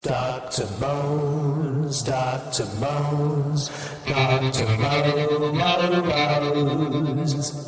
Dr. Bones, Dr. Bones, Dr. Bones.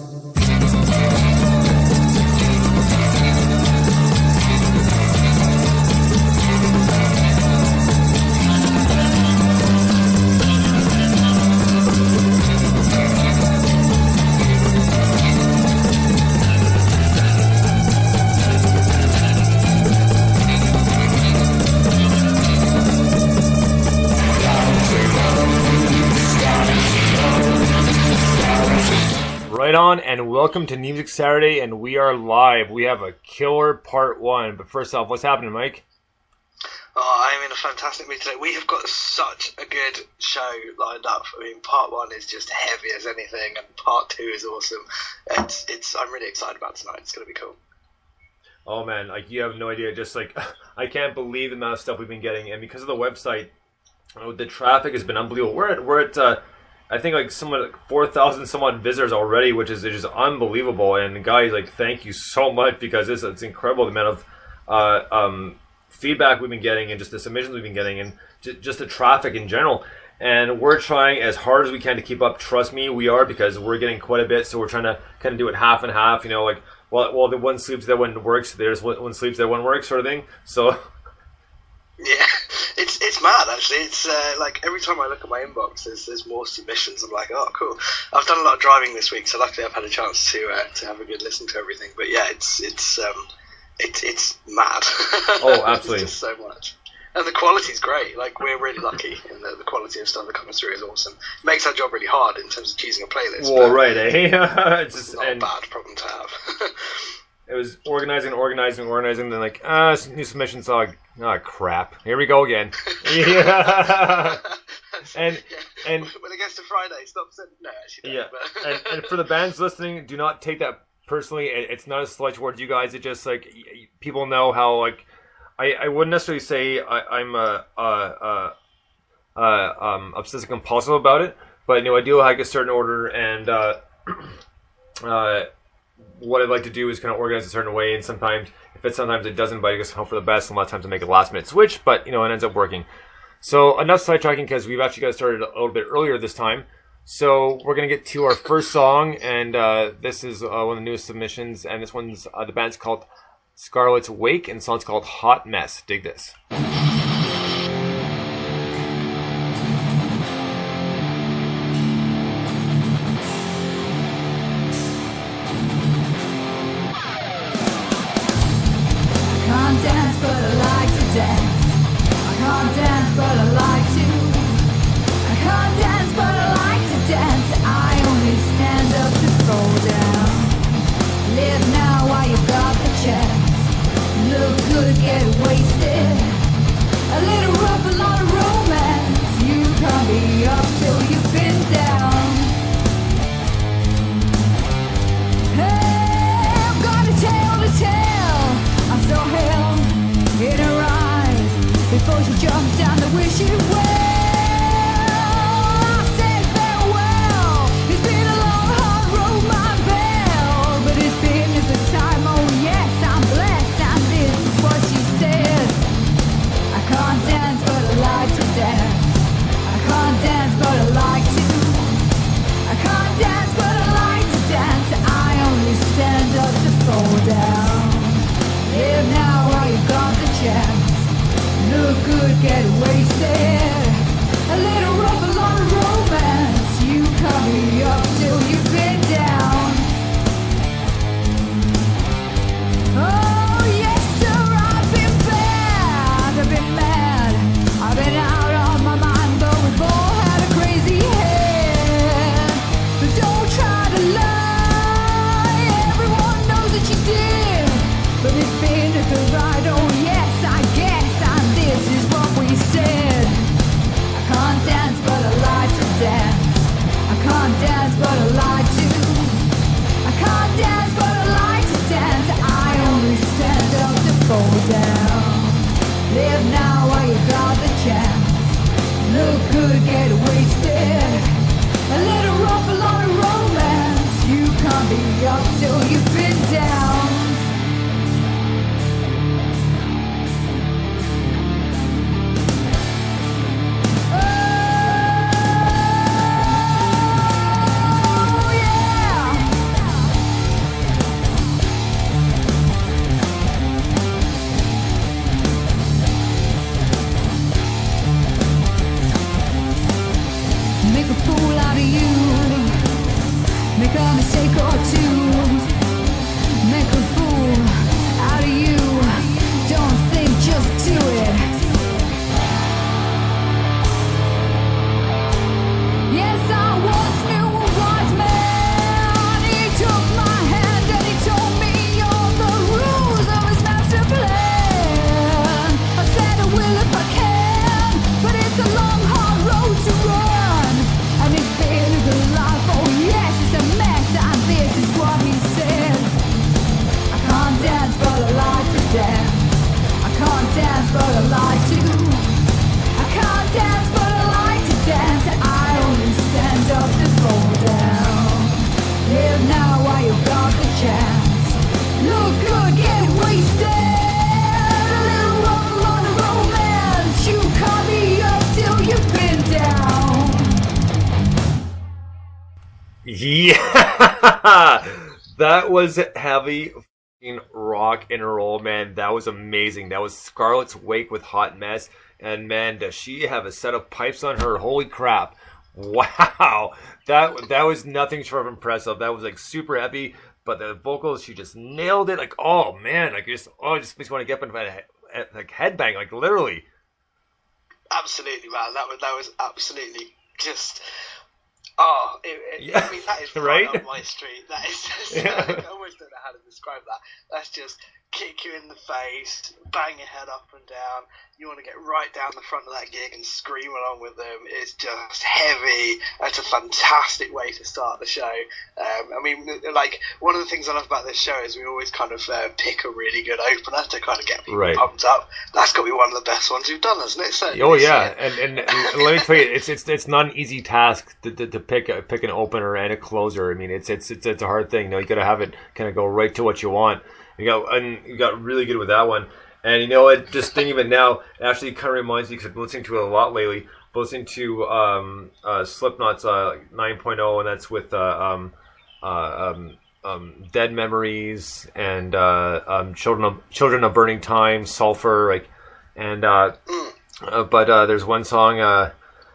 Right on, and welcome to New Music Saturday, and we are live. We have a killer part one, but first off, what's happening, Mike? Oh, I'm in a fantastic mood today. We have got such a good show lined up. I mean, part one is just heavy as anything, and part two is awesome. I'm really excited about tonight. It's going to be cool. Oh man, like you have no idea. Just like I can't believe the amount of stuff we've been getting, and because of the website, the traffic has been unbelievable. We're at I think like 4,000 some odd visitors already, which is just unbelievable. And guys, like thank you so much because it's incredible the amount of feedback we've been getting and just the submissions we've been getting and just the traffic in general. And we're trying as hard as we can to keep up. Trust me, we are, because we're getting quite a bit. So we're trying to kind of do it half and half. You know, like while the one sleeps, the one works. There's one sleeps, the one works, sort of thing. So. Yeah, it's mad actually. It's like every time I look at my inbox, there's more submissions. I'm like, oh, cool. I've done a lot of driving this week, so luckily I've had a chance to have a good listen to everything. But yeah, it's mad. Oh, absolutely. It's just so much, and the quality's great. Like we're really lucky, and the quality of stuff that comes through is awesome. It makes our job really hard in terms of choosing a playlist. Well, right, eh? It's not a bad problem to have. It was organizing, then like, new submissions, oh crap. Here we go again. Yeah. and when it gets to Friday, stop sending. No, actually, yeah. And for the bands listening, do not take that personally. It's not a slight towards you guys. It just like people know how like I wouldn't necessarily say I'm obsessive compulsive about it, but you know I do like a certain order and what I'd like to do is kind of organize a certain way, and sometimes it doesn't, but I just hope for the best. And a lot of times I make a last minute switch, but you know it ends up working. So enough sidetracking because we've actually got started a little bit earlier this time. So we're gonna get to our first song, and this is one of the newest submissions, and this one's the band's called Scarlet's Wake, and the song's called Hot Mess. Dig this. Yeah, that was heavy fucking rock and roll, man. That was amazing. That was Scarlet's Wake with Hot Mess, and man, does she have a set of pipes on her? Holy crap! Wow, that was nothing short of impressive. That was like super heavy, but the vocals, she just nailed it. Like, oh man, like it just makes me want to get up and like headbang, like literally. Absolutely, man. That was absolutely just. Oh, Yeah, I mean, that is right? up my street. That is just, Yeah. I almost don't know how to describe that. That's just kick you in the face, bang your head up and down. You want to get right down the front of that gig and scream along with them. It's just heavy. It's a fantastic way to start the show. I mean, like, one of the things I love about this show is we always kind of pick a really good opener to kind of get people Right. pumped up. That's got to be one of the best ones we've done, hasn't it? Certainly Oh this yeah, year. and let me tell you, it's not an easy task to pick an opener and a closer. I mean, it's a hard thing. You know, you got to have it kind of go right to what you want. You got really good with that one. And you know what? Just thinking of it now, it actually kind of reminds me because I've been listening to it a lot lately. I've listening to Slipknot's 9.0, and that's with Dead Memories and Children of Burning Time, Sulfur, like, and but there's one song.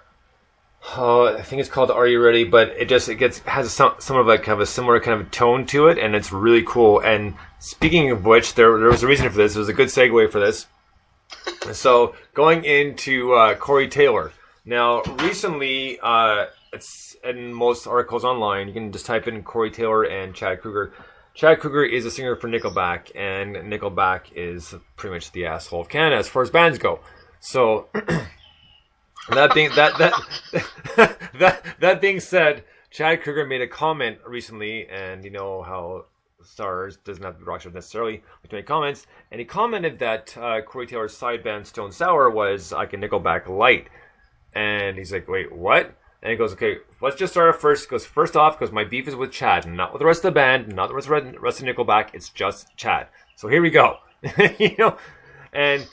I think it's called "Are You Ready?" But it has some of like kind of a similar kind of tone to it, and it's really cool. And speaking of which, there was a reason for this. It was a good segue for this. So going into Corey Taylor. Now, recently, it's in most articles online. You can just type in Corey Taylor and Chad Kroeger. Chad Kroeger is a singer for Nickelback, and Nickelback is pretty much the asshole of Canada as far as bands go. So. That being said, Chad Kroeger made a comment recently, and you know how stars doesn't have to be rock stars necessarily to make comments, and he commented that Corey Taylor's side band Stone Sour was like a Nickelback light, and he's like, wait, what? And he goes, okay, let's just start off first. He goes, first off, because my beef is with Chad, not with the rest of the band, not the rest of Nickelback. It's just Chad. So here we go, you know, and.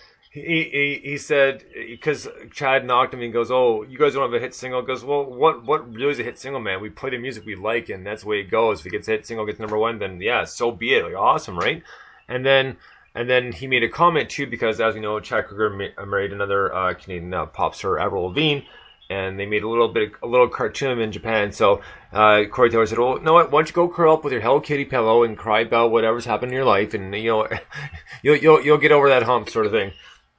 He said, because Chad knocked him, he goes, oh, you guys don't have a hit single. He goes, well, what really is a hit single, man? We play the music we like, and that's the way it goes. If it gets a hit single, gets number one, then yeah, so be it. Like, awesome, right? And then he made a comment too, because as you know, Chad Kroeger married another Canadian pop star, Avril Lavigne, and they made a little cartoon in Japan. So Corey Taylor said, well, you know what? Why don't you go curl up with your Hello Kitty pillow and cry about whatever's happened in your life, and you know, you'll get over that hump, sort of thing.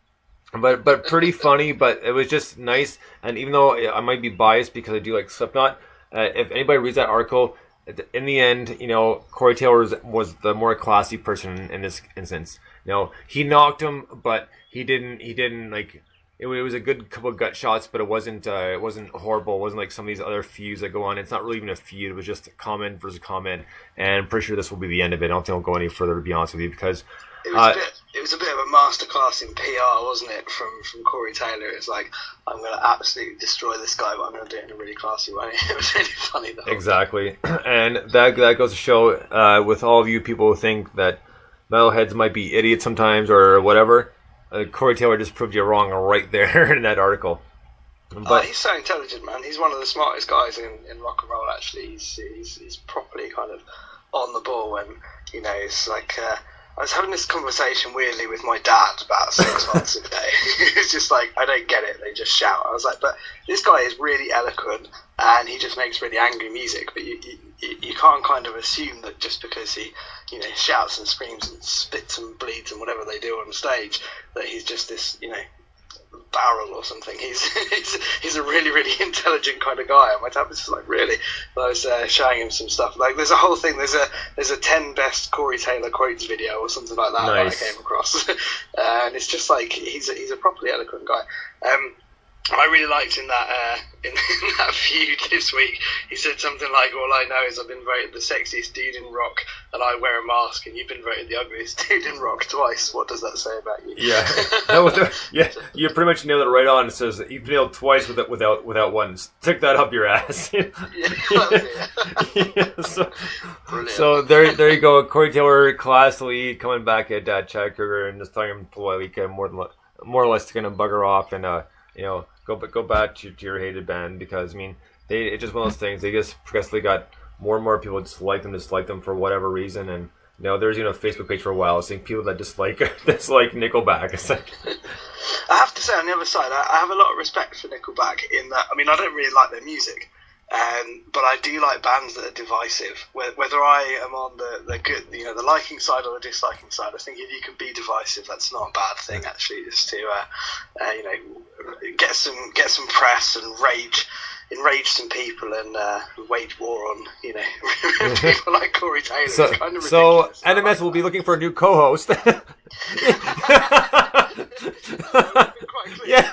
But pretty funny, but it was just nice. And even though I might be biased because I do like Slipknot, if anybody reads that article, in the end, you know, Corey Taylor was the more classy person in this instance. You know, he knocked him, but he didn't like. It was a good couple of gut shots, but it wasn't horrible. It wasn't like some of these other feuds that go on. It's not really even a feud. It was just a comment versus comment. And I'm pretty sure this will be the end of it. I don't think it'll go any further, to be honest with you, because. It was a bit of a masterclass in PR, wasn't it, from Corey Taylor? It's like, I'm going to absolutely destroy this guy, but I'm going to do it in a really classy way. It was really funny, though. Exactly. And that goes to show, with all of you people who think that metalheads might be idiots sometimes or whatever, Corey Taylor just proved you wrong right there in that article. But he's so intelligent, man. He's one of the smartest guys in rock and roll, actually. He's properly kind of on the ball, and, you know, it's like... I was having this conversation weirdly with my dad about 6 months ago. It's just like, I don't get it. They just shout. I was like, but this guy is really eloquent and he just makes really angry music. But you can't kind of assume that just because he, you know, shouts and screams and spits and bleeds and whatever they do on stage, that he's just this, you know, barrel or something. He's a really, really intelligent kind of guy. And my dad was just like, really? And I was showing him some stuff. Like, there's a whole thing. There's a 10 best Corey Taylor quotes video or something like that nice. that I came across. And it's just like he's a properly eloquent guy. I really liked in that feud this week, he said something like, all I know is I've been voted the sexiest dude in rock and I wear a mask, and you've been voted the ugliest dude in rock twice. What does that say about you? Yeah, you pretty much nailed it right on. It says you've nailed twice without one. Stick that up your ass. So there you go. Corey Taylor classily coming back at Chad Kroeger and just telling him politely, more or less to kind of bugger off and you know, go back to your hated band, because I mean it's just one of those things. They just progressively got more and more people dislike them for whatever reason. And there's a Facebook page for a while saying people that dislike Nickelback. It's like, I have to say, on the other side, I have a lot of respect for Nickelback in that, I mean, I don't really like their music, but I do like bands that are divisive. Whether I am on the good, the liking side or the disliking side, I think if you can be divisive, that's not a bad thing, actually, just to, get some press and enrage some people and wage war on, people like Corey Taylor. So, it's kind of so ridiculous. NMS will be looking for a new co-host. Quite clear. Yeah.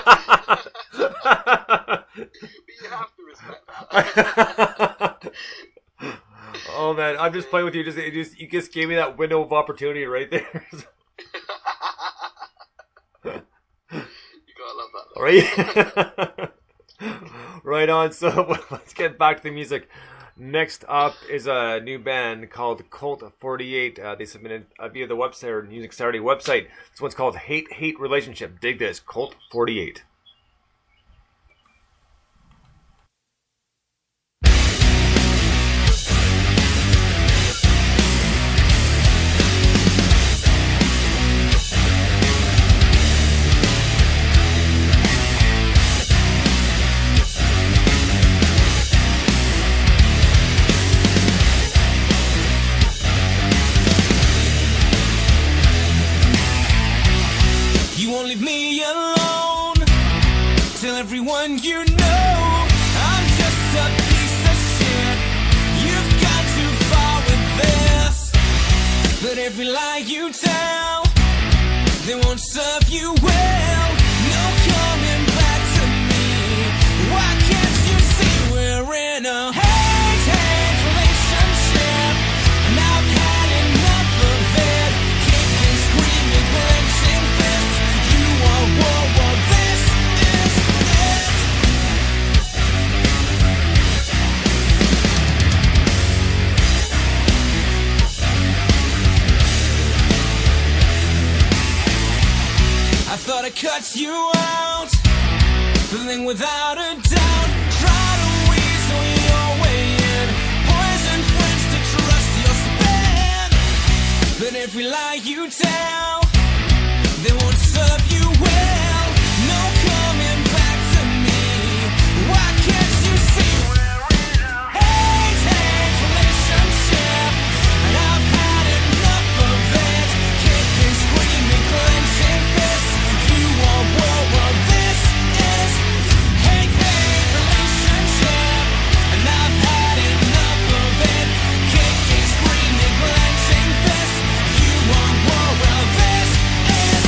But you have to respect that. Oh man, I'm just playing with you. You just gave me that window of opportunity right there. You gotta love that, though. Right. Right on. So let's get back to the music. Next up is a new band called Cult 48. They submitted via the website or Music Saturday website. This one's called Hate Relationship. Dig this, Cult 48. Leave me alone. Tell everyone you know I'm just a piece of shit. You've got too far with this. But every lie you tell, they won't serve you well. No coming back to me. Why can't you see we're in a hate relationship? And I've had enough of it. Kicking, screaming, clenching fists. Whoa, this is it. I thought I cut you out, feeling without a doubt. Try to weasel your way in, poison friends to trust your spin. But every lie you tell, they won't serve you well. No coming back to me. Why can't you see we're in a hate relationship? And I've had enough of it. Kicking, screaming, clenching fists. You want war, well this is hate relationship. And I've had enough of it. Kicking, screaming, clenching fists. You want war, well this is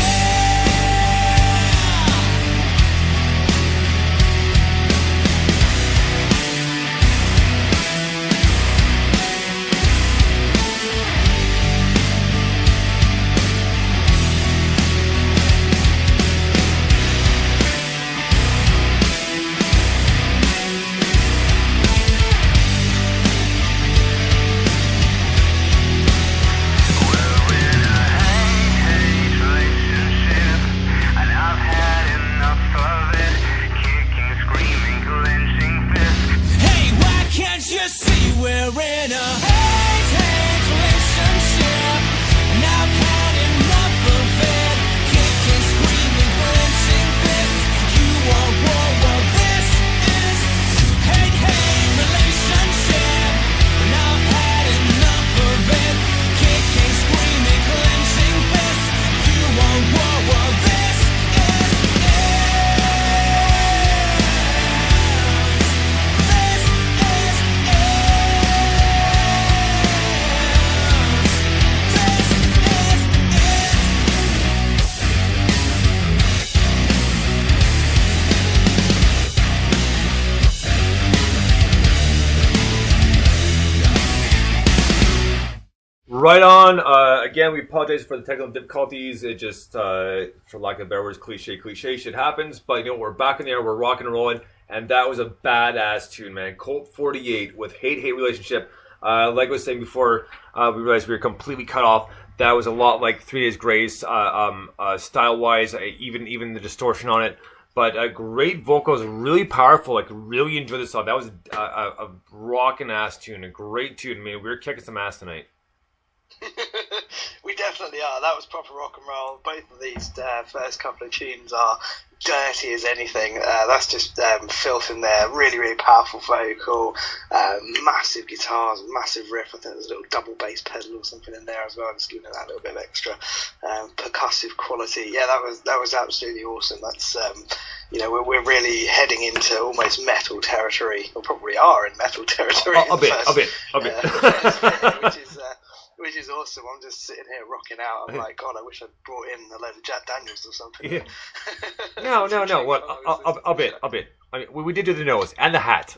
Right on. Again, we apologize for the technical difficulties. It just, for lack of better words, cliche shit happens. But we're back in the air. We're rocking and rolling, and that was a badass tune, man. Colt 48 with Hate Relationship. Like I was saying before, we realized we were completely cut off. That was a lot like 3 Days Grace, style-wise, even the distortion on it. But great vocals, really powerful. Like really enjoyed the song. That was a rockin' ass tune, a great tune. I mean, we were kicking some ass tonight. We definitely are. That was proper rock and roll. Both of these first couple of tunes are dirty as anything. That's just filth in there. Really, really powerful vocal, massive guitars, massive riff. I think there's a little double bass pedal or something in there as well. Just giving it that little bit of extra percussive quality. Yeah, that was absolutely awesome. That's we're really heading into almost metal territory, or probably are in metal territory. A bit. Which is awesome. I'm just sitting here rocking out. I'm like, God, I wish I'd brought in a load of Jack Daniels or something. Yeah. No. What? A bit. I mean, we did do the nose and the hat.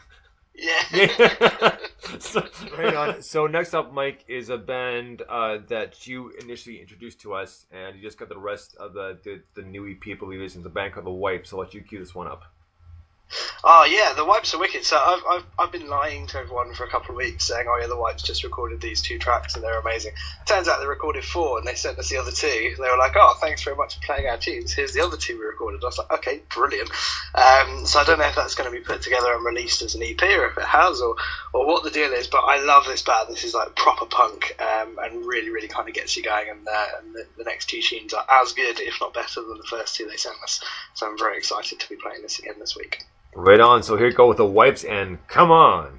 Yeah. So, hang on. So next up, Mike, is a band that you initially introduced to us, and you just got the rest of the new EP, I believe, is the band called The Wipes. So I'll let you cue this one up. Oh yeah, the Wipes are wicked. So I've been lying to everyone for a couple of weeks saying, oh yeah, the Wipes just recorded these 2 tracks and they're amazing. Turns out they recorded 4 and they sent us the other 2. They were like, oh, thanks very much for playing our tunes. Here's the other 2 we recorded. I was like, okay, brilliant. So I don't know if that's going to be put together and released as an EP or if it has or what the deal is. But I love this band. This is like proper punk and really, really kind of gets you going. And the next 2 tunes are as good, if not better, than the first 2 they sent us. So I'm very excited to be playing this again this week. Right on. So here we go with The Wipes and Come On.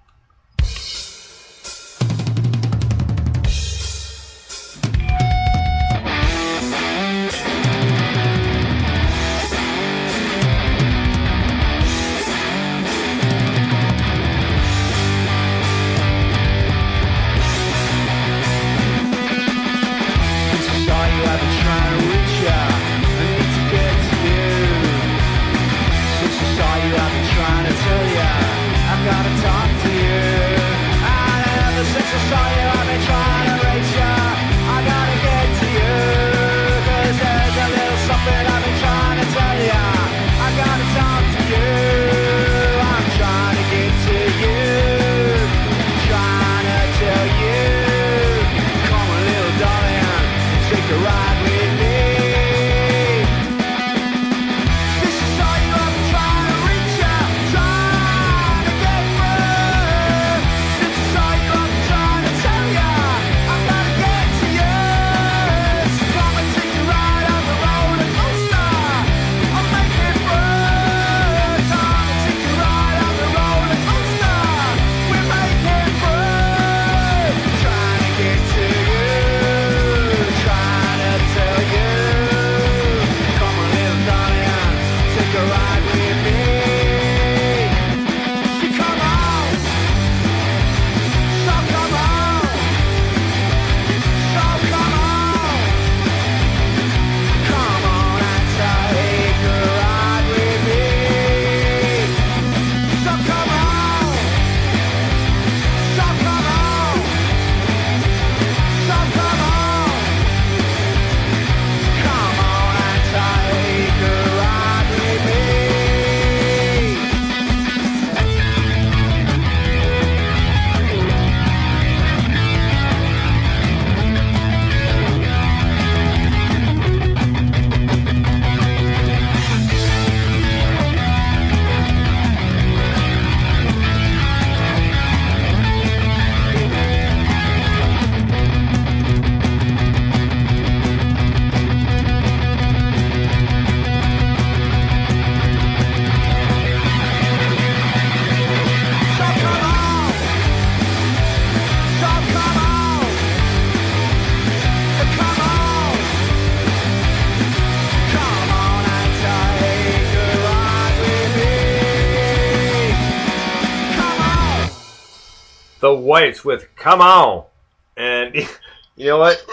The Wipes with Come On. And you know what?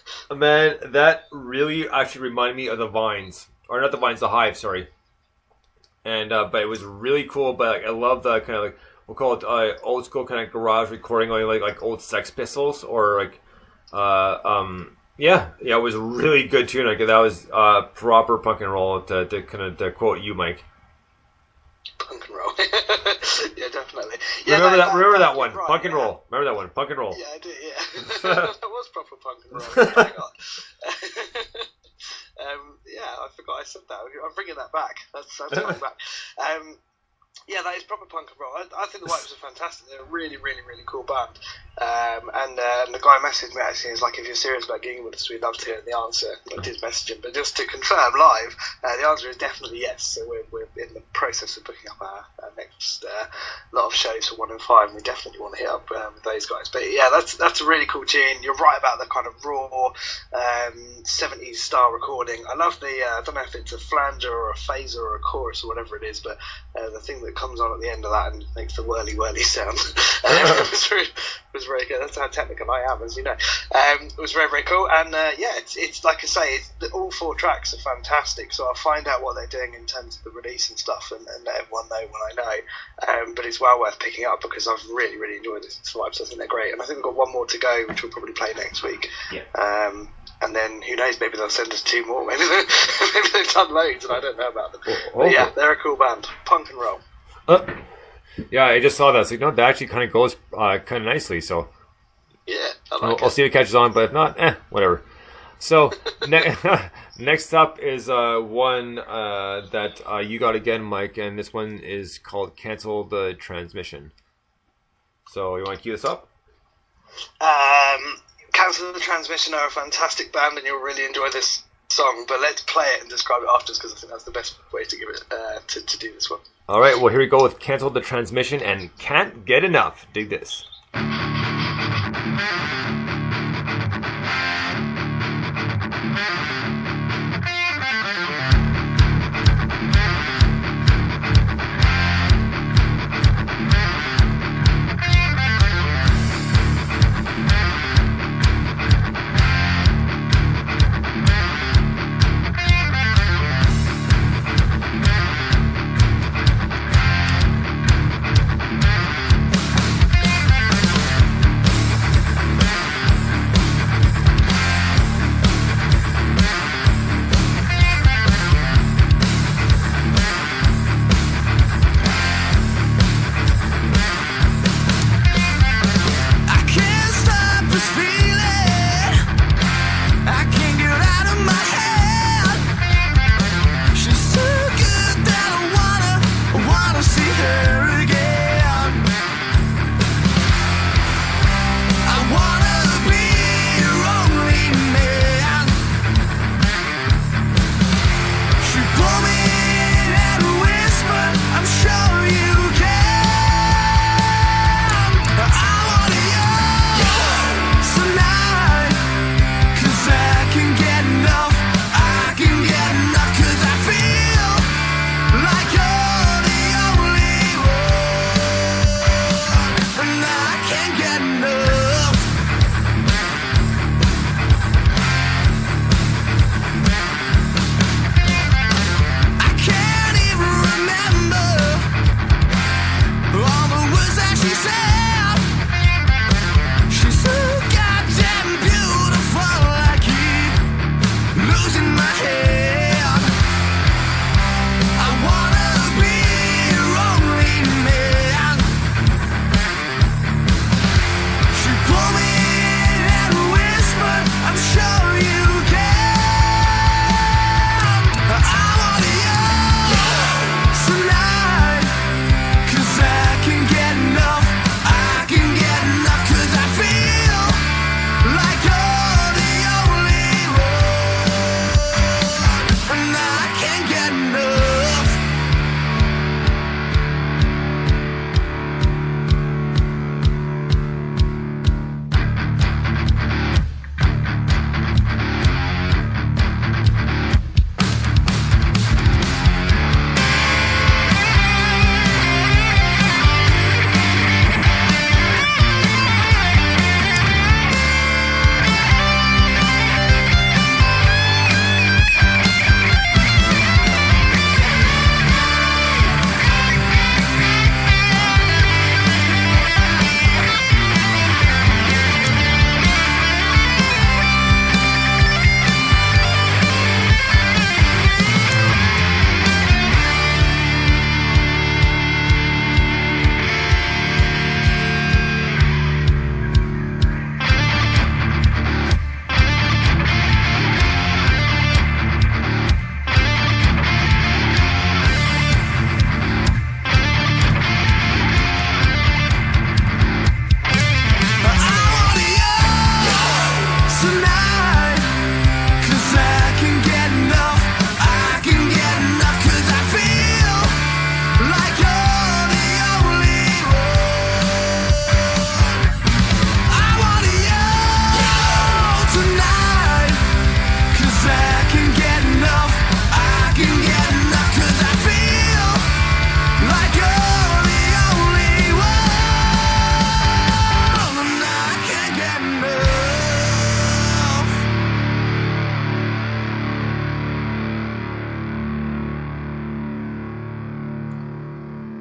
Man, that really actually reminded me of the Vines. Or not the Vines, the Hive, sorry. And but it was really cool. But like, I love the kind of like, we'll call it old school kind of garage recording, like old Sex Pistols, or like yeah, it was a really good tune. Like that was proper punk and roll. To kind of to quote you, Mike. Punk and roll. Yeah, definitely. Yeah, remember that one, right, punk and roll. Remember that one, punk and roll. Yeah, I do. Yeah, that was proper punk and roll. Hang on. Yeah, I forgot I said that. I'm bringing that back. That's coming back. Yeah, that is proper punk and roll. I think the Wipes are fantastic. They're a really, really, really cool band. And the guy messaged me actually. He's like, if you're serious about gigging with us, we'd love to hear the answer. I did message him, but just to confirm live, the answer is definitely yes. So we're in the process of booking up our next lot of shows for 1 and 5, and we definitely want to hit up with those guys. But yeah, that's a really cool tune. You're right about the kind of raw 70s style recording. I love the I don't know if it's a flanger or a phaser or a chorus or whatever it is, but the thing that comes on at the end of that and makes the whirly sound was very good. That's how technical I am, as you know. It was very, very cool, and yeah, it's like I say, all 4 tracks are fantastic. So I'll find out what they're doing in terms of the release and stuff, and let everyone know when I know. But it's well worth picking up because I've really, really enjoyed this Swipes. I think they're great, and I think we've got one more to go, which we'll probably play next week. Yeah. And then who knows? Maybe they'll send us 2 more. Maybe they've done loads, and I don't know about them. But yeah, they're a cool band, punk and roll. Yeah, I just saw that. So, that actually kind of goes kind of nicely. So yeah, I'll see if it catches on, but if not, whatever. So next up is one that you got again, Mike, and this one is called "Cancel the Transmission." So you want to cue this up? Cancel the Transmission are a fantastic band, and you'll really enjoy this song. But let's play it and describe it afterwards, because I think that's the best way to give it to do this one. All right, well, here we go with "Cancel the Transmission" and "Can't Get Enough." Dig this.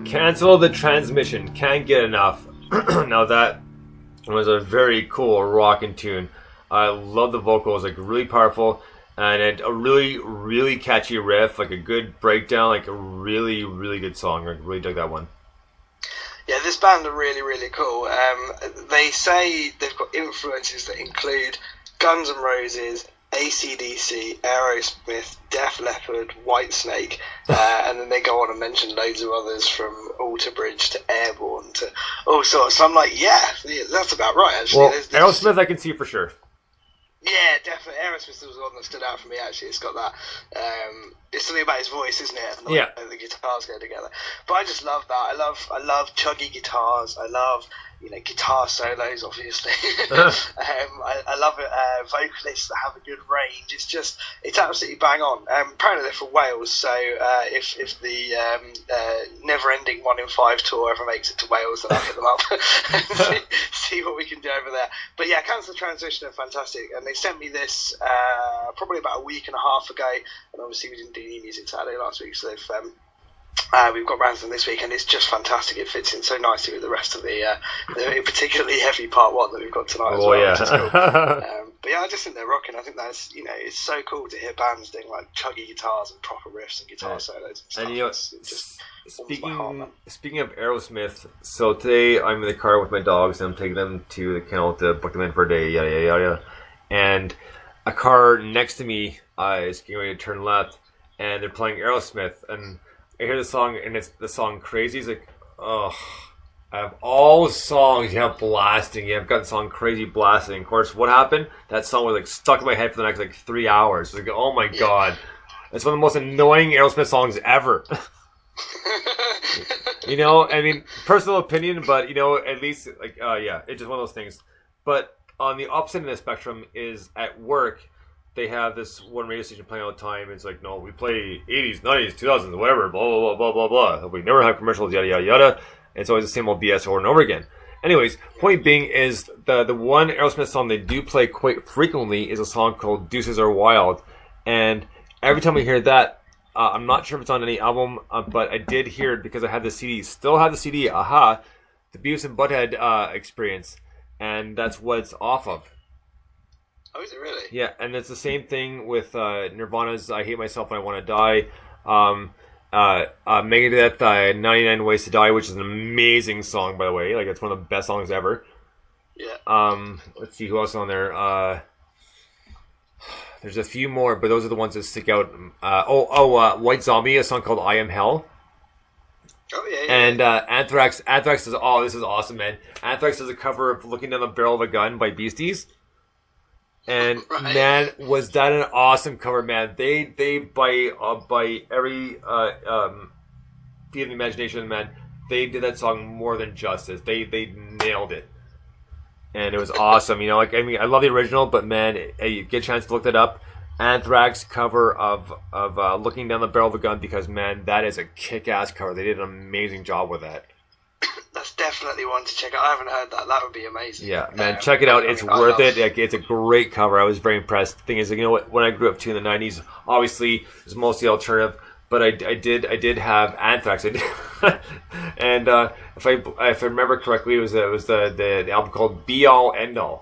Cancel the Transmission. Can't get enough. Now that was a very cool rockin' tune. I love the vocals, like really powerful, and a really, really catchy riff, like a good breakdown, like a really, really good song. I really dug that one. Yeah, this band are really, really cool. They say they've got influences that include Guns N' Roses, AC/DC, Aerosmith, Def Leppard, Whitesnake, and then they go on and mention loads of others from Alter Bridge to Airborne to all sorts. So I'm like, yeah, that's about right, actually. Well, Aerosmith I can see for sure. Yeah, definitely. Aerosmith was the one that stood out for me, actually. It's got that... it's something about his voice, isn't it? And yeah. The guitars go together. But I just love that. I love chuggy guitars. I love, guitar solos, obviously. I love vocalists that have a good range. It's absolutely bang on. Apparently they're from Wales, so if the Never Ending 1 in 5 tour ever makes it to Wales, then I'll hit them up and see what we can do over there. But yeah, Cancel the Transition are fantastic, and they sent me this probably about a week and a half ago, and obviously we didn't do New Music Saturday last week, so we've got rounds of them this week, and it's just fantastic. It fits in so nicely with the rest of the particularly heavy part 1 that we've got tonight as well. Yeah. Which is cool. But yeah, I just think they're rocking. I think that's, it's so cool to hear bands doing like chuggy guitars and proper riffs and guitar solos and stuff. And speaking of Aerosmith, so today I'm in the car with my dogs and I'm taking them to the kennel to book them in for a day, yada yada yada. And a car next to me is getting ready to turn left, and they're playing Aerosmith, and I hear the song, and it's the song Crazy. It's like, oh, out of all the songs you have blasting, you have got the song Crazy blasting. Of course, what happened? That song was like stuck in my head for the next 3 hours. Like, oh my god, it's one of the most annoying Aerosmith songs ever. I mean, personal opinion, but at least it's just one of those things. But on the opposite end of the spectrum is at work. They have this one radio station playing all the time. It's like, no, we play 80s, 90s, 2000s, whatever, blah, blah, blah, blah, blah, blah. We never have commercials, yada, yada, yada. It's always the same old BS over and over again. Anyways, point being is the one Aerosmith song they do play quite frequently is a song called Deuces Are Wild. And every time I hear that, I'm not sure if it's on any album, but I did hear it because I had the CD. Still have the CD, the Beavis and Butthead experience. And that's what it's off of. Oh, is it really? Yeah, and it's the same thing with Nirvana's I Hate Myself and I Want to Die. Megadeth, 99 Ways to Die, which is an amazing song, by the way. Like, it's one of the best songs ever. Yeah. Let's see, who else is on there? There's a few more, but those are the ones that stick out. White Zombie, a song called I Am Hell. Oh, yeah. And Anthrax does, this is awesome, man. Anthrax does a cover of Looking Down the Barrel of a Gun by Beasties. And right. Man, was that an awesome cover, man? They by every feat of the imagination, man, they did that song more than justice. They nailed it, and it was awesome. I love the original, but man, you get a chance to look that up. Anthrax cover of Looking Down the Barrel of a Gun, because man, that is a kick-ass cover. They did an amazing job with that. That's definitely one to check out. I haven't heard that. That would be amazing. Yeah, man, check it out. It's worth it. It's a great cover. I was very impressed. The thing is, when I grew up too in the 90s, obviously it was mostly alternative, but I did have Anthrax. I did. And if I remember correctly, it was the album called Be All End All.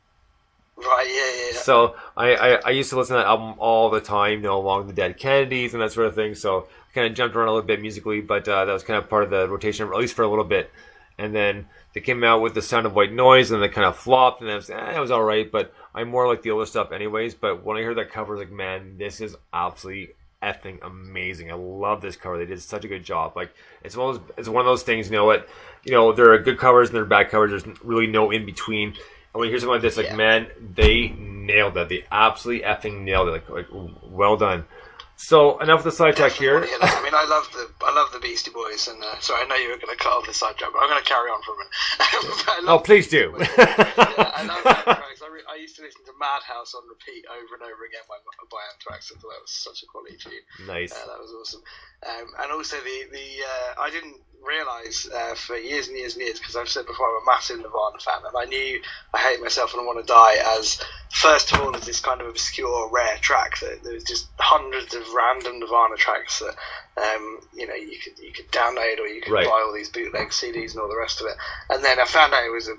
Right, yeah. So I used to listen to that album all the time, along with the Dead Kennedys and that sort of thing. So I kind of jumped around a little bit musically, but that was kind of part of the rotation, at least for a little bit. And then they came out with The Sound of White Noise, and they kind of flopped, and it was all right. But I more like the older stuff, anyways. But when I heard that cover, I was like, man, this is absolutely effing amazing. I love this cover. They did such a good job. Like, it's one of those things. There are good covers and there are bad covers. There's really no in between. And when you hear something like this, like, man, they nailed that. They absolutely effing nailed it. Like well done. So enough of the sidetrack here. I mean, I love the Beastie Boys, and sorry, I know you were going to cut off the sidetrack, but I'm going to carry on for a minute. Please do. I love Anthrax. I used to listen to Madhouse on repeat over and over again by Anthrax. I thought that was such a quality tune. Nice. That was awesome. And also I didn't realise for years and years and years, because I've said before I'm a massive Nirvana fan, and I knew I Hate Myself and I Want to Die as, first of all, as this kind of obscure, rare track. That there was just hundreds of random Nirvana tracks that You could download or you could Right. buy all these bootleg CDs and all the rest of it. And then I found out it was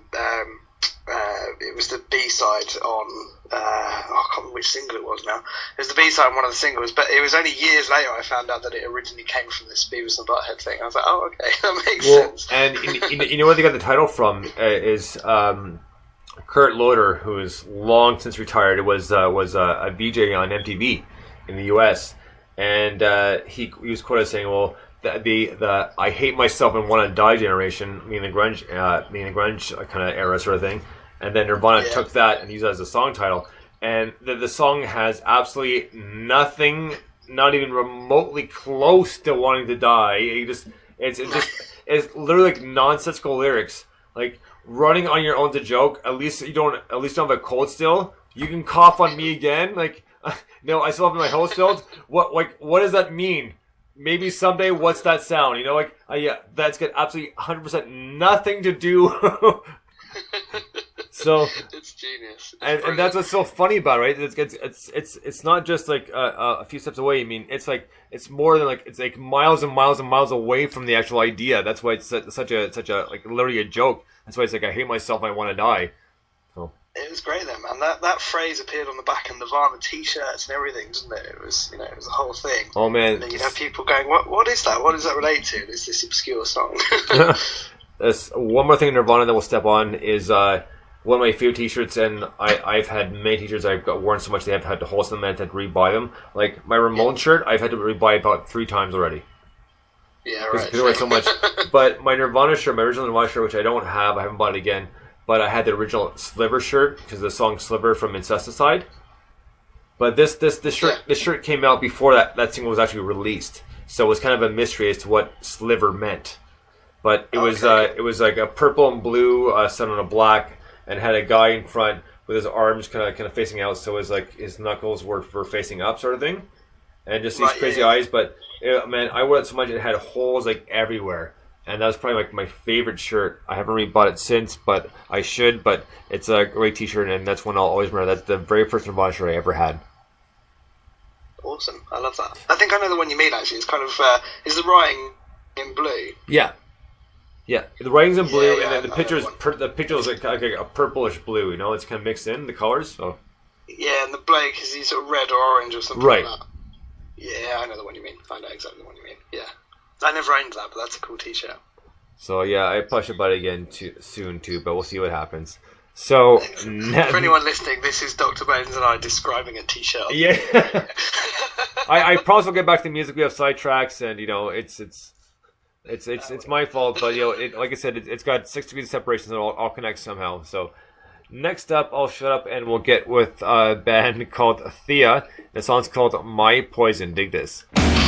the B-side on I can't remember which single it was now. It was the B-side on one of the singles, but it was only years later I found out that it originally came from this Beavis and Butthead thing. I was like, oh, okay, that makes sense. And you know where they got the title from is Kurt Loder, who is long since retired, was a VJ on MTV in the U.S. And he was quoted as saying, "Well, the I hate myself and want to die generation, meaning the grunge kind of era sort of thing." And then Nirvana took that and used it as a song title. And the song has absolutely nothing, not even remotely close to wanting to die. It's literally like nonsensical lyrics, like running on your own's a joke. At least you don't have a cold still. You can cough on me again. Like, no, I still have my hose filled. What does that mean? Maybe someday. What's that sound? Yeah, that's got absolutely 100% nothing to do. So it's genius. And that's what's so funny about it, right? It's not just like a few steps away. I mean, it's more than it's like miles and miles and miles away from the actual idea. That's why it's such a like literally a joke. That's why it's like I hate myself, I want to die. So it was great then, man. That phrase appeared on the back of Nirvana T-shirts and everything, didn't it? It was it was a whole thing. Oh man, and then you'd have people going, "What is that? What does that relate to? Is this obscure song?" There's one more thing in Nirvana that we'll step on is one of my favorite T-shirts, and I've had many T-shirts I've got worn so much they have had to hold them and I've had to rebuy them. Like my Ramon shirt, I've had to rebuy about 3 times already. Yeah, right. Because I wear so much. But my Nirvana shirt, my original Nirvana shirt, which I don't have, I haven't bought it again. But I had the original Sliver shirt because of the song Sliver from Incesticide. But this shirt came out before that single was actually released, so it was kind of a mystery as to what Sliver meant. But it was like a purple and blue sun on a black, and had a guy in front with his arms kind of facing out, so it was like his knuckles were facing up, sort of thing, and just these crazy eyes. But man, I wore it so much it had holes like everywhere, and that was probably like my favorite shirt. I haven't really bought it since, but I should. But it's a great T-shirt, and that's one I'll always remember. That's the very first Nirvana shirt I ever had. Awesome, I love that. I think I know the one you mean. Actually, it's kind of is the writing in blue. Yeah, the writing's in blue, Yeah, and then the I picture know is like a purplish blue. It's kind of mixed in the colors. So Yeah, and the Blake is he sort of red or orange or something Right. like that. Yeah, I know the one you mean. I know exactly the one you mean. Yeah, I never owned that, but that's a cool T-shirt. So yeah, I probably should buy it again soon too, but we'll see what happens. So For anyone listening, this is Dr. Bones and I describing a T-shirt. yeah, I promise we'll get back to the music. We have sidetracks, and it's my fault, but like I said, it's got 6 degrees of separation, so it all connects somehow. So next up, I'll shut up and we'll get with a band called Thea. The song's called My Poison. Dig this.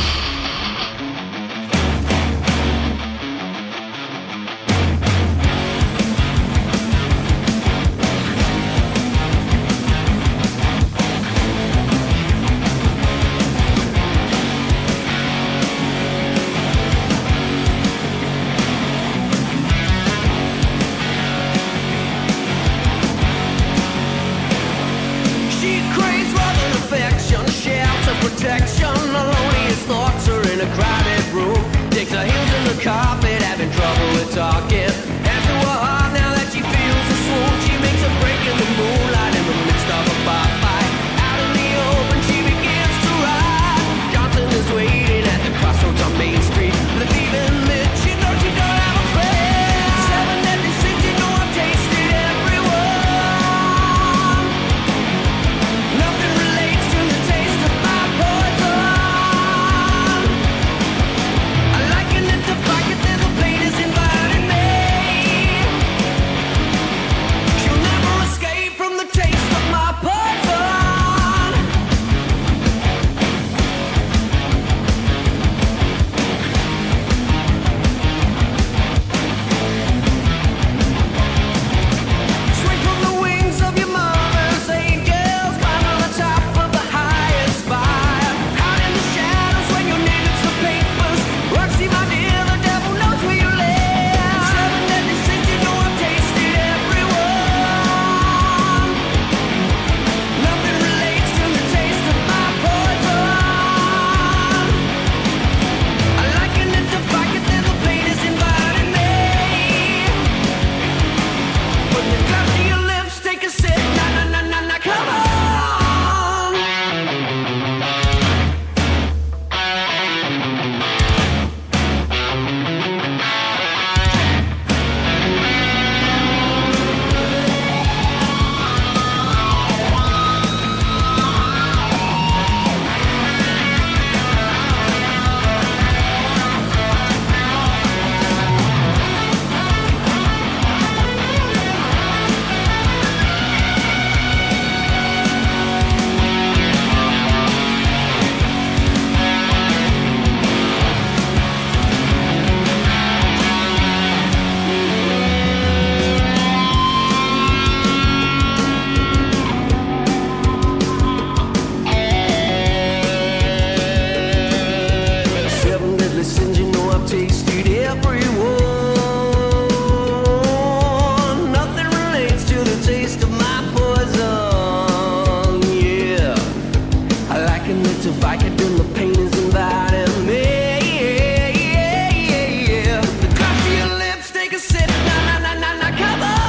She craves love and affection, shelter, protection. Alone his thoughts are in a crowded room. Digs her heels in the carpet, having trouble with talking. After a heart, now that she feels the swoon, she makes a break in the moonlight in the midst of a bar fight. Out in the open, she begins to ride. Johnson is waiting at the crossroads on Main Street. The thief admits she knows she don't have a friend. 7 deadly sins, you know I've tasted every one. Nothing relates to the taste of my poison. I liken it to fire, then the pain is inviting me. since you know I've tasted everyone. Nothing relates to the taste of my poison. Yeah, I like it to bite it and the pain is inviting me. The crack of your lips, take a sip. Na na na na na, come on.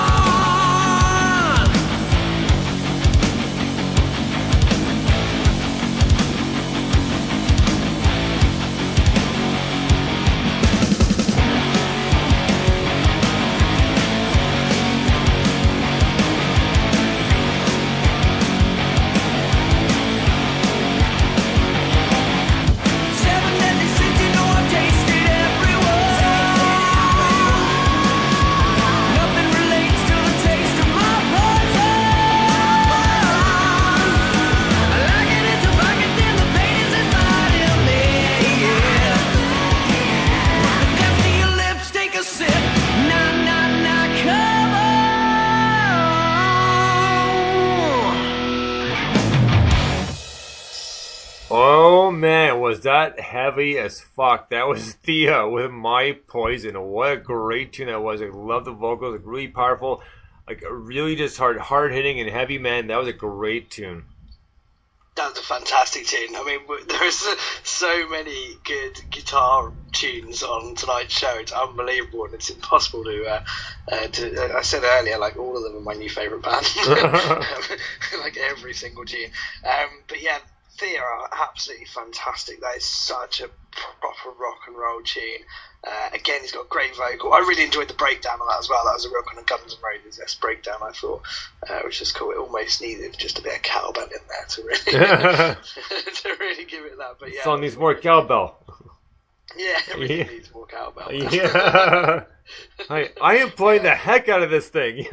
Oh man, was that heavy as fuck. That was Thea with My Poison. What a great tune that was. I love the vocals, like really powerful, like really just hard hitting and heavy, man. That was a great tune. That's a fantastic tune. I mean, there's so many good guitar tunes on tonight's show. It's unbelievable, and it's impossible to. I said earlier, like all of them are my new favourite band, like every single tune. But yeah, Thea are absolutely fantastic. That is such a proper rock and roll tune. Again, he's got a great vocal. I really enjoyed the breakdown on that as well. That was a real kind of Guns N' Roses breakdown, I thought, which is cool. It almost needed just a bit of cowbell in there to really to really give it that. But yeah, song needs more cowbell. Yeah, everything needs more cowbell. Yeah, I am playing the heck out of this thing.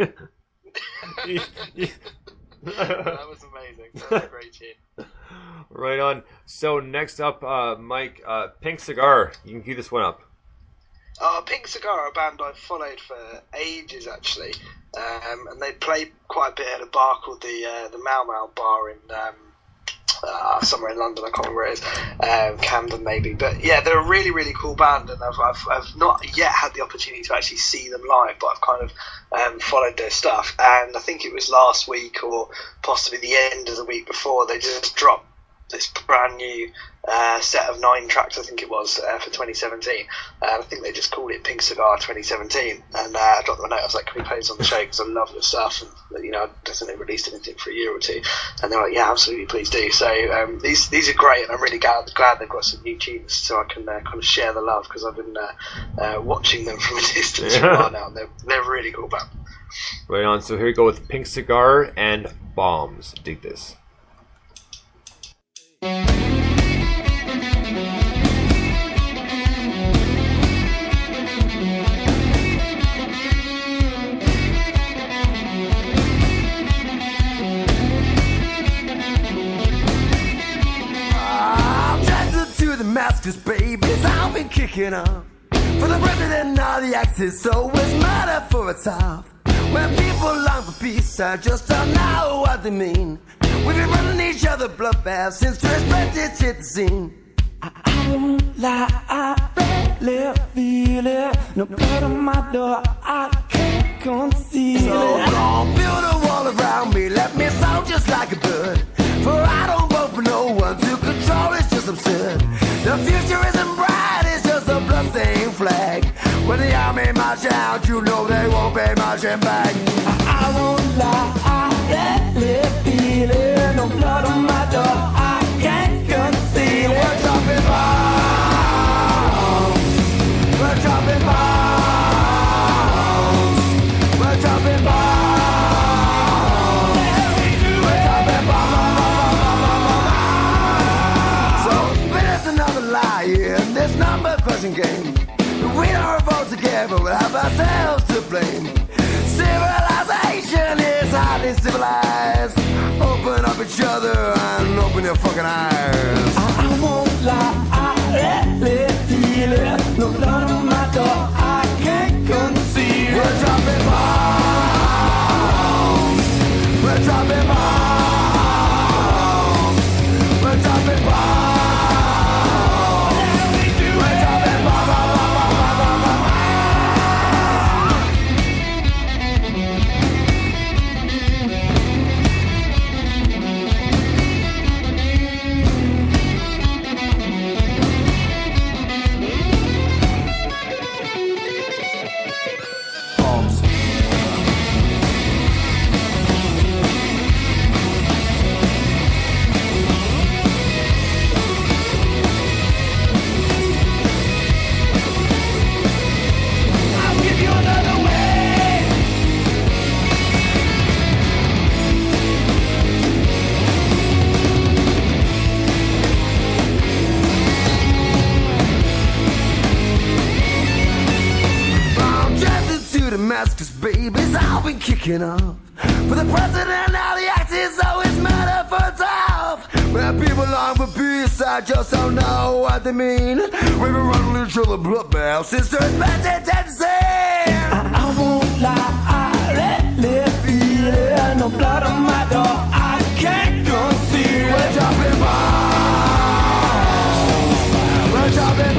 That was amazing. That was a great tune. Right on. So next up, Mike, Pink Cigar. You can cue this one up. Pink Cigar are a band I've followed for ages, actually, and they play quite a bit at a bar called the Mau Mau Bar in somewhere in London. I can't remember where it is, Camden maybe. But yeah, they're a really, really cool band, and I've not yet had the opportunity to actually see them live, but I've kind of followed their stuff. And I think it was last week or possibly the end of the week before, they just dropped this brand new set of 9 tracks, I think it was, for 2017. I think they just called it Pink Cigar 2017. And I dropped them a note. I was like, can we play this on the show? Because I love your stuff. And, you know, I don't think they released anything for a year or two. And they're like, yeah, absolutely, please do. So these are great. And I'm really glad they've got some new tunes so I can kind of share the love, because I've been watching them from a distance for a while now. And they're a really cool band. Right on. So here we go with Pink Cigar and Bombs. Dig this. Damascus, babies, I've been kicking up for the president of the Axis, so it's murder for a top. When people long for peace, I just don't know what they mean. We've been running each other bloodbaths since Trish Bridges hit the scene. I won't lie, I really feel it. No blood on my door, I can't conceal it. So don't build a wall around me, let me sound just like a bird. For I don't vote for no one to control, it's just absurd. The future isn't bright, it's just a bloodstained flag. When the army march out, you know they won't be marching back. I won't lie, I really feel it. No blood on my door, I can't conceal it. We're dropping bombs. We're dropping bombs. We're dropping bombs. We're dropping bombs. So spit us another lie in this number crushing game. We don't revolt together, we'll have ourselves to blame. Civilization is highly civilized. Open up each other and open your fucking eyes. I won't lie, I really feel it. No blood on my door, I can't conceal. We're dropping bombs. We're dropping bombs. We're dropping bombs. Yeah, we do. We're dropping bombs. Damascus, babies, I've been kicking off. For the president, now the axis always matter for tough. When people long for peace, I just don't know what they mean. We've been running each other bloodbath since there's been tendency. I won't lie, I let feel it. No blood on my door, I can't conceal. We're dropping bombs. We're dropping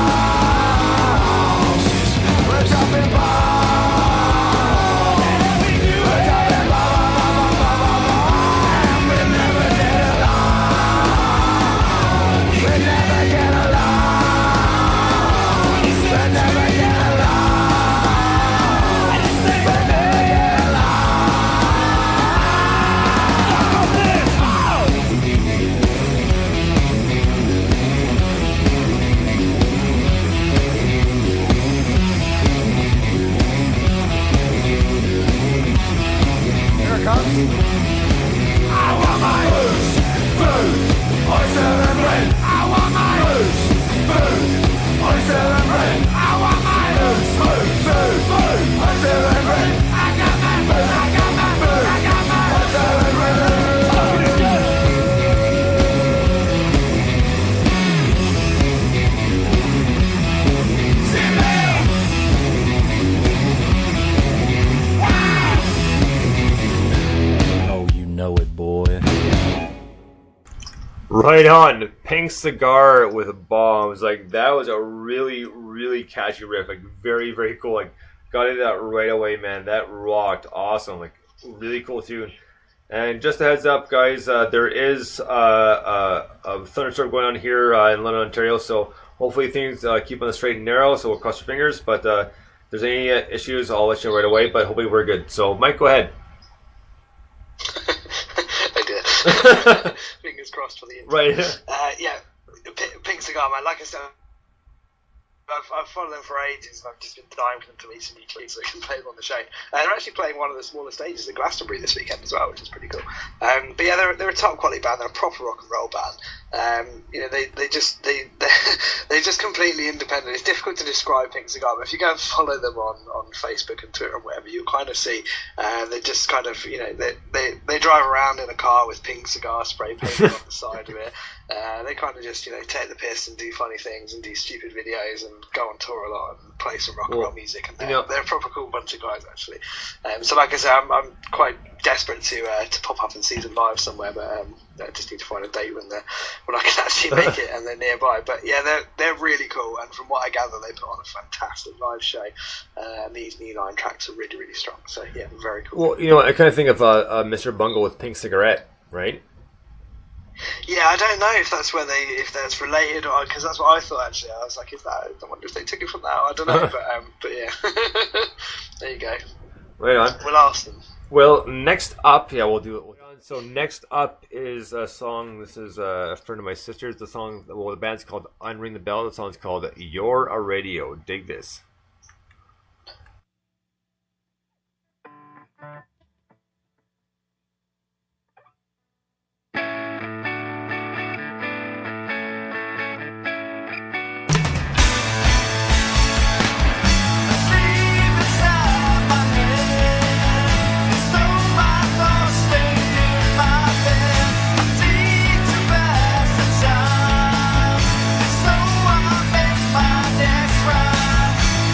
bombs. We're dropping bombs. Right on. Pink Cigar with Bombs. Like, that was a really, really catchy riff. Like, very, very cool. Like, got into that right away, man. That rocked. Awesome. Like, really cool tune. And just a heads up, guys, there is a thunderstorm going on here in London, Ontario. So hopefully things keep on the straight and narrow. So we'll cross your fingers. But if there's any issues, I'll let you know right away. But hopefully we're good. So, Mike, go ahead. I did. Fingers crossed for the interview. Right. Yeah, Pink Cigar, man. Like I said, I've followed them for ages, and I've just been dying for them to meet some new gigs so I can play them on the show. They're actually playing one of the smaller stages at Glastonbury this weekend as well, which is pretty cool. But yeah, they're a top quality band. They're a proper rock and roll band. You know, they just completely independent. It's difficult to describe Pink Cigar, but if you go and follow them on Facebook and Twitter and whatever, you'll kind of see they just kind of, you know, they drive around in a car with Pink Cigar spray painted on the side of it. They kind of just, you know, take the piss and do funny things and do stupid videos and go on tour a lot and play some rock and roll music. And they're a proper cool bunch of guys, actually. So like I said, I'm quite desperate to pop up and see them live somewhere, but I just need to find a date when I can actually make it and they're nearby. But yeah, they're really cool, and from what I gather, they put on a fantastic live show. These new 9 tracks are really, really strong. So yeah, very cool. Well, you know, I kind of think of Mr. Bungle with Pink Cigarette, right? Yeah, I don't know if that's if that's related, or because that's what I thought actually. I was like, I wonder if they took it from that. I don't know, but yeah, there you go. Right on. We'll ask them. Well, next up, yeah, we'll do it. So next up is a song. This is a friend of my sister's. The song, well, the band's called Unring the Bell. The song's called You're a Radio. Dig this. So I make my next ride.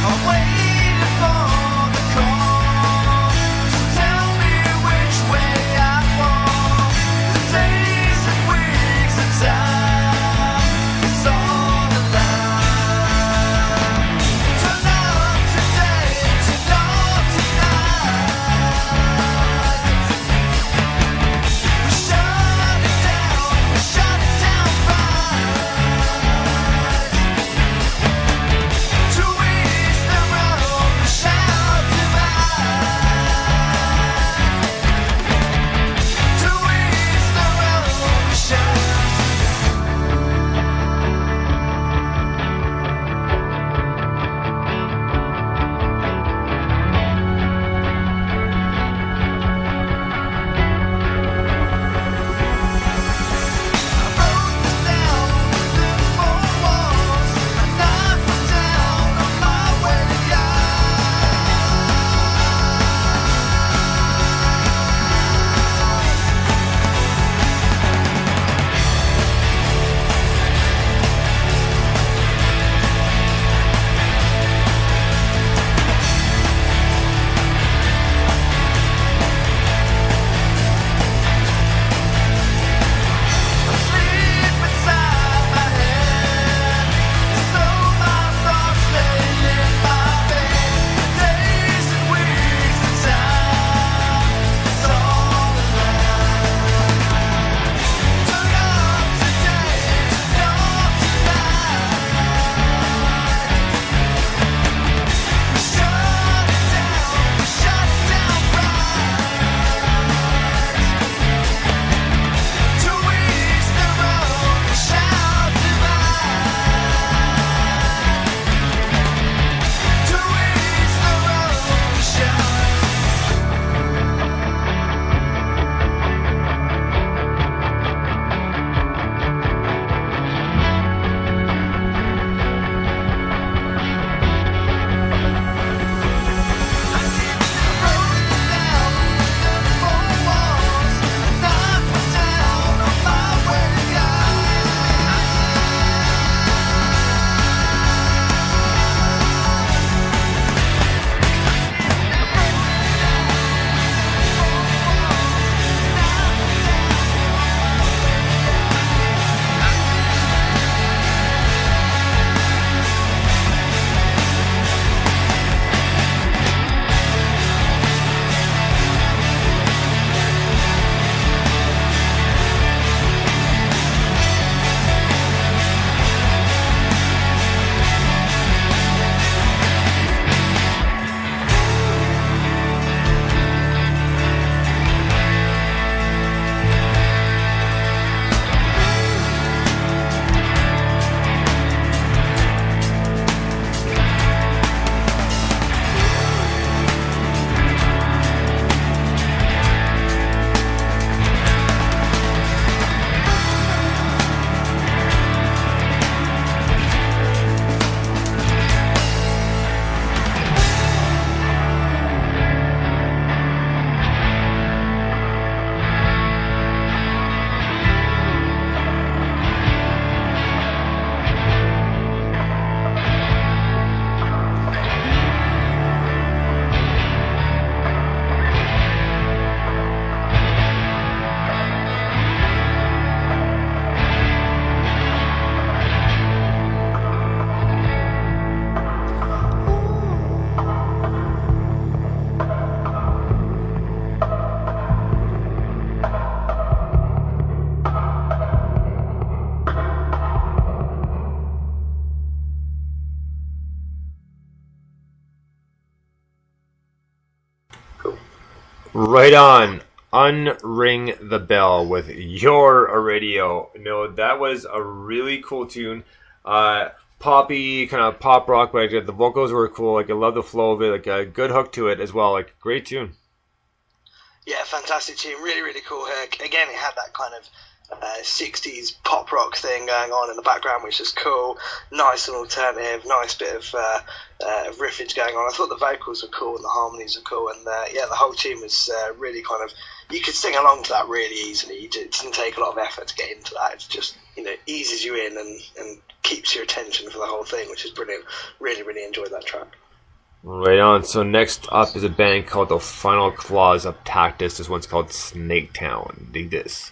Right on. Unring the Bell with Your Radio. No, that was a really cool tune. Poppy, kind of pop rock, but the vocals were cool. Like, I love the flow of it. Like, a good hook to it as well. Like, great tune. Yeah, fantastic tune. Really, really cool hook. Again, it had that kind of 60s pop rock thing going on in the background, which is cool. Nice and alternative, nice bit of riffage going on. I thought the vocals were cool and the harmonies were cool, and the whole tune was really kind of, you could sing along to that really easily. It didn't take a lot of effort to get into that. It's just, eases you in and keeps your attention for the whole thing, which is brilliant. Really, really enjoyed that track. Right on. So next up is a band called The Final Claws of Tactus. This one's called Snaketown. Dig this.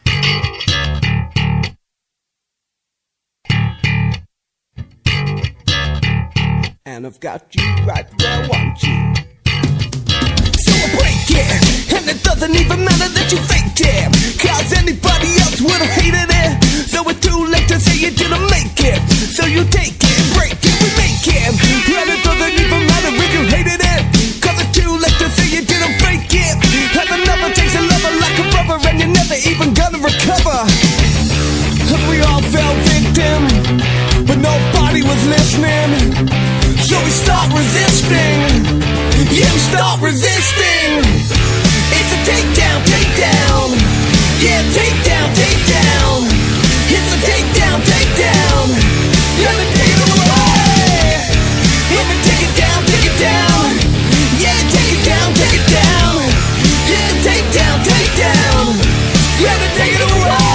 And I've got you right where I want you. So I break it, and it doesn't even matter that you faked it, cause anybody else would have hated it. So it's too late to say you didn't make it. So you take it, break it, we make it. And it doesn't even matter if you hated it, cause it's too late to say you didn't fake it. And another takes a lover like a brother, and you're never even gonna recover. And we all fell victim, but nobody was listening. So we start resisting. Yeah, we start resisting. It's a takedown, takedown. Yeah, takedown, takedown. It's a takedown, takedown. Let me take it away. Let me take it down, take it down. Yeah, take it down, take it down. It's a takedown, takedown. Let me take it away.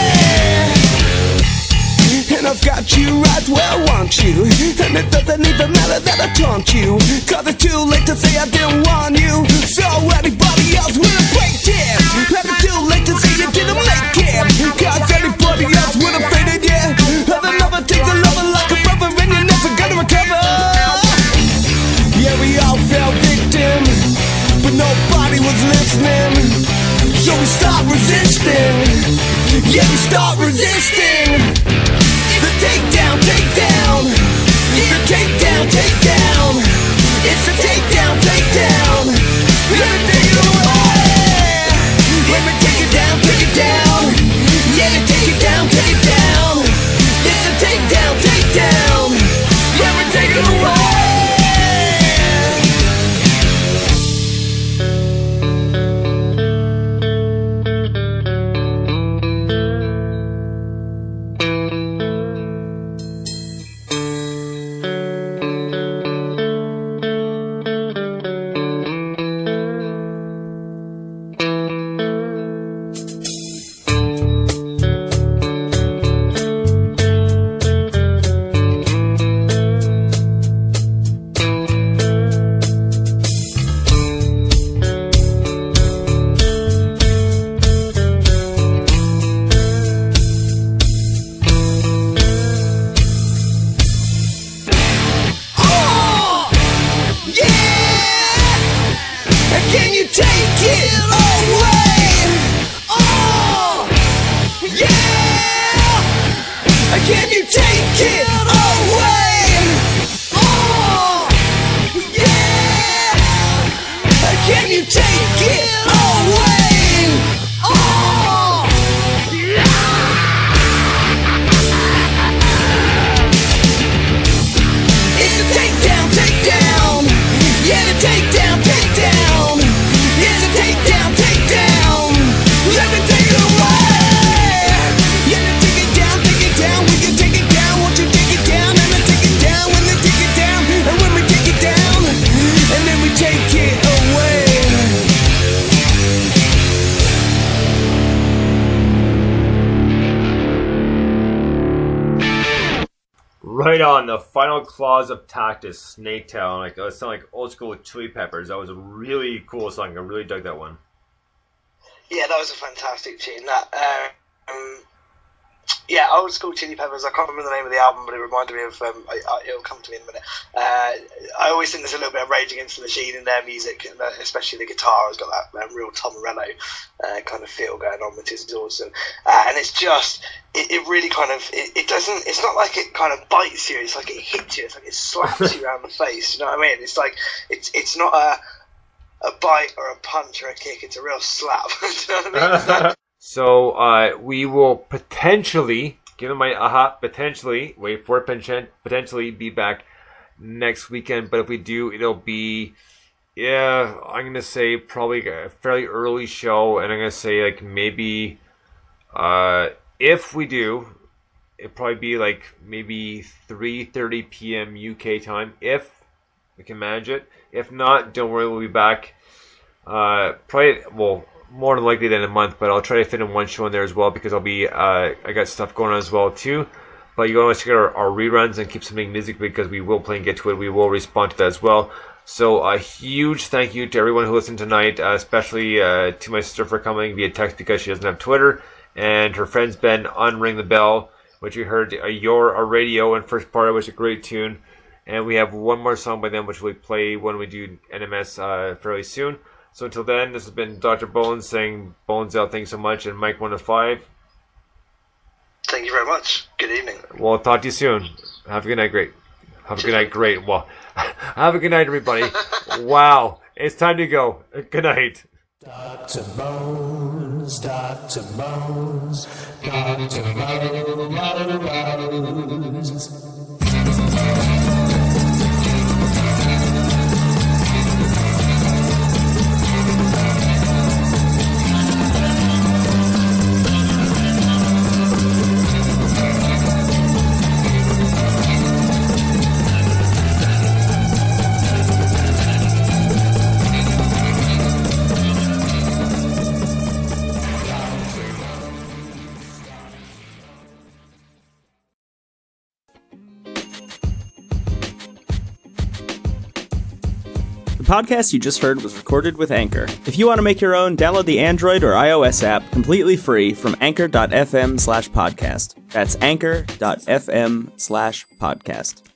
And I've got you right where I want you. And it doesn't even matter that I taunt you, cause it's too late to say I didn't want you. So anybody else would have faked it. And it's too late to say you didn't make it, cause anybody else would have faded it. And another takes a lover like a brother, and you're never gonna recover. Yeah, we all fell victim, but nobody was listening. So we start resisting. Yeah, we start resisting. It's a takedown, takedown. It's a takedown, takedown. It's a takedown, takedown. Let me take it away. Let me take it down, take it down. Yeah, take it down, take it down. It's a takedown, takedown. Let me take it away. Right on. The Final Claws of Tactus, Snaketown. Like, it sounded like old school Chili Peppers. That was a really cool song. I really dug that one. Yeah, that was a fantastic tune. Yeah, old school Chili Peppers. I can't remember the name of the album, but it reminded me of. It'll come to me in a minute. I always think there's a little bit of Rage Against the Machine in their music, and especially the guitar has got that real Tom Morello kind of feel going on, which is awesome. And it's just, it really kind of, it doesn't. It's not like it kind of bites you. It's like it hits you. It's like it slaps you around the face. You know what I mean? It's like it's not a a bite or a punch or a kick. It's a real slap. Do you know what I mean? So we will potentially, given my potentially, wait for it, potentially be back next weekend. But if we do, it'll be, I'm going to say probably a fairly early show. And I'm going to say like maybe, if we do, it'll probably be like maybe 3:30 p.m. UK time, if we can manage it. If not, don't worry, we'll be back. Probably, well, more than likely than a month, but I'll try to fit in one show in there as well because I'll be, I got stuff going on as well too. But you can always check out our reruns and keep submitting music because we will play and get to it. We will respond to that as well. So a huge thank you to everyone who listened tonight, especially to my sister for coming via text because she doesn't have Twitter, and her friend's been on Ring the Bell, which we heard You're a Radio and First Part, which is a great tune. And we have one more song by them which we'll play when we do NMS fairly soon. So until then, this has been Dr. Bones saying Bones out, thanks so much, and Mike 1 to 5. Thank you very much. Good evening. Well, talk to you soon. Have a good night, great. Have a good night, great. Well, have a good night, everybody. Wow, it's time to go. Good night. Dr. Bones, Dr. Bones, Dr. Bones. The podcast you just heard was recorded with Anchor. If you want to make your own, download the Android or iOS app completely free from anchor.fm/podcast. That's anchor.fm/podcast.